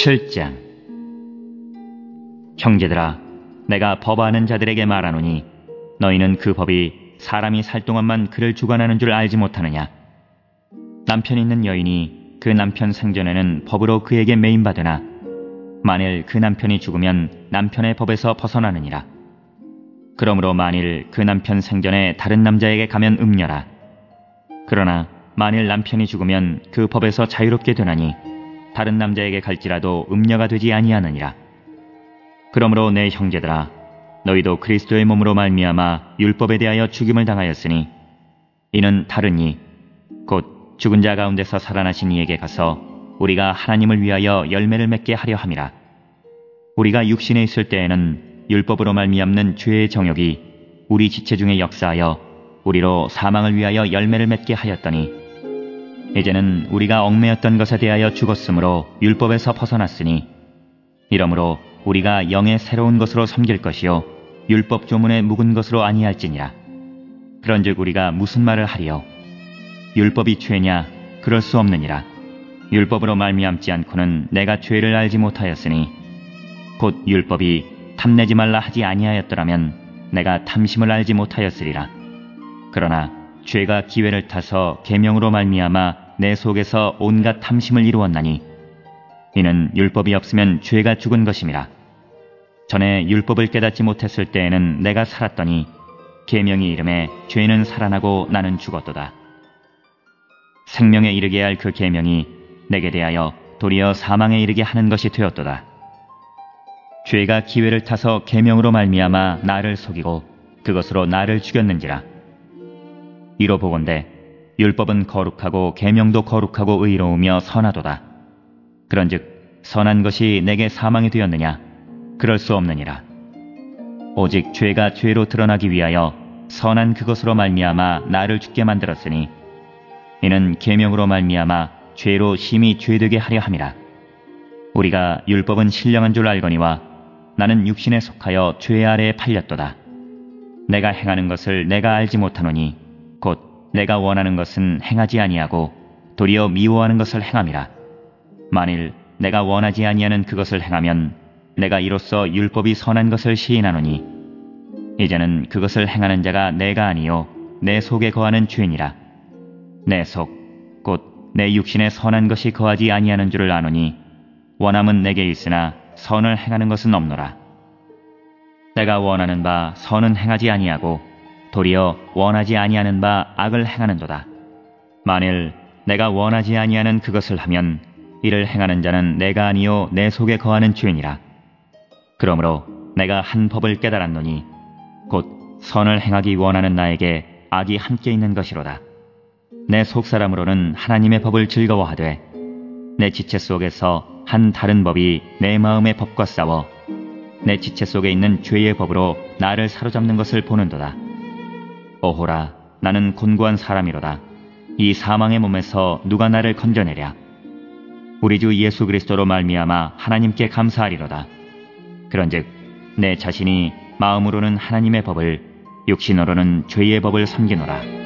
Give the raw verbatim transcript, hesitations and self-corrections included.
칠 장. 형제들아, 내가 법아는 자들에게 말하노니 너희는 그 법이 사람이 살 동안만 그를 주관하는 줄 알지 못하느냐. 남편 있는 여인이 그 남편 생전에는 법으로 그에게 매임받으나 만일 그 남편이 죽으면 남편의 법에서 벗어나느니라. 그러므로 만일 그 남편 생전에 다른 남자에게 가면 음녀라. 그러나 만일 남편이 죽으면 그 법에서 자유롭게 되나니 다른 남자에게 갈지라도 음녀가 되지 아니하느니라. 그러므로 내 형제들아, 너희도 그리스도의 몸으로 말미암아 율법에 대하여 죽임을 당하였으니 이는 다른 이 곧 죽은 자 가운데서 살아나신 이에게 가서 우리가 하나님을 위하여 열매를 맺게 하려 함이라. 우리가 육신에 있을 때에는 율법으로 말미암는 죄의 정욕이 우리 지체 중에 역사하여 우리로 사망을 위하여 열매를 맺게 하였더니 이제는 우리가 얽매였던 것에 대하여 죽었으므로 율법에서 벗어났으니 이러므로 우리가 영의 새로운 것으로 섬길 것이요 율법 조문에 묵은 것으로 아니할지니라. 그런즉 우리가 무슨 말을 하리요? 율법이 죄냐? 그럴 수 없느니라. 율법으로 말미암지 않고는 내가 죄를 알지 못하였으니 곧 율법이 탐내지 말라 하지 아니하였더라면 내가 탐심을 알지 못하였으리라. 그러나 죄가 기회를 타서 계명으로 말미암아 내 속에서 온갖 탐심을 이루었나니 이는 율법이 없으면 죄가 죽은 것임이라. 전에 율법을 깨닫지 못했을 때에는 내가 살았더니 계명이 이름에 죄는 살아나고 나는 죽었도다. 생명에 이르게 할 그 계명이 내게 대하여 도리어 사망에 이르게 하는 것이 되었도다. 죄가 기회를 타서 계명으로 말미암아 나를 속이고 그것으로 나를 죽였는지라. 이로 보건대 율법은 거룩하고 계명도 거룩하고 의로우며 선하도다. 그런즉 선한 것이 내게 사망이 되었느냐? 그럴 수 없느니라. 오직 죄가 죄로 드러나기 위하여 선한 그것으로 말미암아 나를 죽게 만들었으니 이는 계명으로 말미암아 죄로 심히 죄되게 하려 함이라. 우리가 율법은 신령한 줄 알거니와 나는 육신에 속하여 죄 아래에 팔렸도다. 내가 행하는 것을 내가 알지 못하노니 곧 내가 원하는 것은 행하지 아니하고 도리어 미워하는 것을 행함이라. 만일 내가 원하지 아니하는 그것을 행하면 내가 이로써 율법이 선한 것을 시인하노니 이제는 그것을 행하는 자가 내가 아니요 내 속에 거하는 죄니라. 내 속, 곧 내 육신에 선한 것이 거하지 아니하는 줄을 아노니 원함은 내게 있으나 선을 행하는 것은 없노라. 내가 원하는 바 선은 행하지 아니하고 도리어 원하지 아니하는 바 악을 행하는도다. 만일 내가 원하지 아니하는 그것을 하면 이를 행하는 자는 내가 아니요 내 속에 거하는 죄니라. 그러므로 내가 한 법을 깨달았노니 곧 선을 행하기 원하는 나에게 악이 함께 있는 것이로다. 내 속사람으로는 하나님의 법을 즐거워하되 내 지체 속에서 한 다른 법이 내 마음의 법과 싸워 내 지체 속에 있는 죄의 법으로 나를 사로잡는 것을 보는도다. 오호라, 나는 곤고한 사람이로다. 이 사망의 몸에서 누가 나를 건져내랴. 우리 주 예수 그리스도로 말미암아 하나님께 감사하리로다. 그런즉 내 자신이 마음으로는 하나님의 법을 육신으로는 죄의 법을 섬기노라.